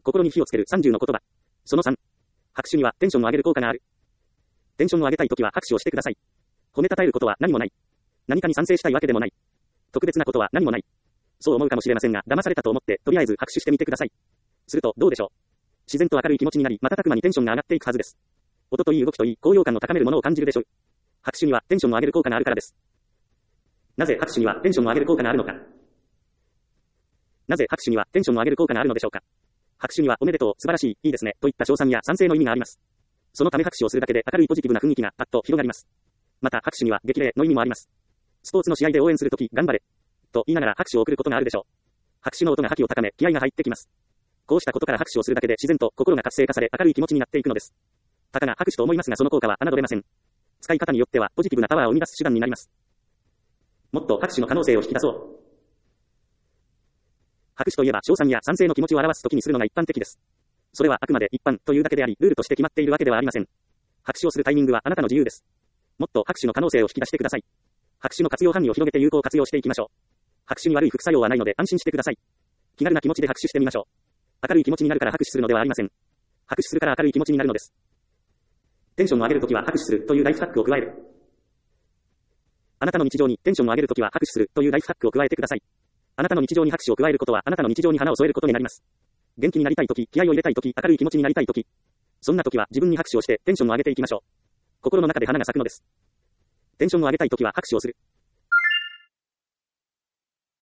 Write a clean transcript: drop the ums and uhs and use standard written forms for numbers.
心に火をつける30の言葉。その3。拍手にはテンションを上げる効果がある。テンションを上げたいときは拍手をしてください。褒めたたえることは何もない。何かに賛成したいわけでもない。特別なことは何もない。そう思うかもしれませんが、騙されたと思って、とりあえず拍手してみてください。すると、どうでしょう。自然と明るい気持ちになり、瞬く間にテンションが上がっていくはずです。音といい動きといい、高揚感を高めるものを感じるでしょう。拍手にはテンションを上げる効果があるからです。なぜ拍手にはテンションを上げる効果があるのか。なぜ拍手にはテンションを上げる効果があるのでしょうか。拍手にはおめでとう、素晴らしい、いいですね、といった称賛や賛成の意味があります。そのため拍手をするだけで明るいポジティブな雰囲気がパッと広がります。また拍手には激励の意味もあります。スポーツの試合で応援するとき、頑張れと言いながら拍手を送ることがあるでしょう。拍手の音が覇気を高め、気合が入ってきます。こうしたことから拍手をするだけで自然と心が活性化され明るい気持ちになっていくのです。たかが拍手と思いますがその効果は侮れません。使い方によってはポジティブなパワーを生み出す手段になります。もっと拍手の可能性を引き出そう。拍手といえば称賛や賛成の気持ちを表すときにするのが一般的です。それはあくまで一般というだけであり、ルールとして決まっているわけではありません。拍手をするタイミングはあなたの自由です。もっと拍手の可能性を引き出してください。拍手の活用範囲を広げて有効活用していきましょう。拍手に悪い副作用はないので安心してください。気軽な気持ちで拍手してみましょう。明るい気持ちになるから拍手するのではありません。拍手するから明るい気持ちになるのです。テンションを上げるときは拍手するというライフハックを加える。あなたの日常にテンションを上げるときは拍手するというライフハックを加えてください。あなたの日常に拍手を加えることはあなたの日常に花を添えることになります。元気になりたいとき、気合を入れたいとき、明るい気持ちになりたいとき、そんなときは自分に拍手をしてテンションを上げていきましょう。心の中で花が咲くのです。テンションを上げたいときは拍手をする。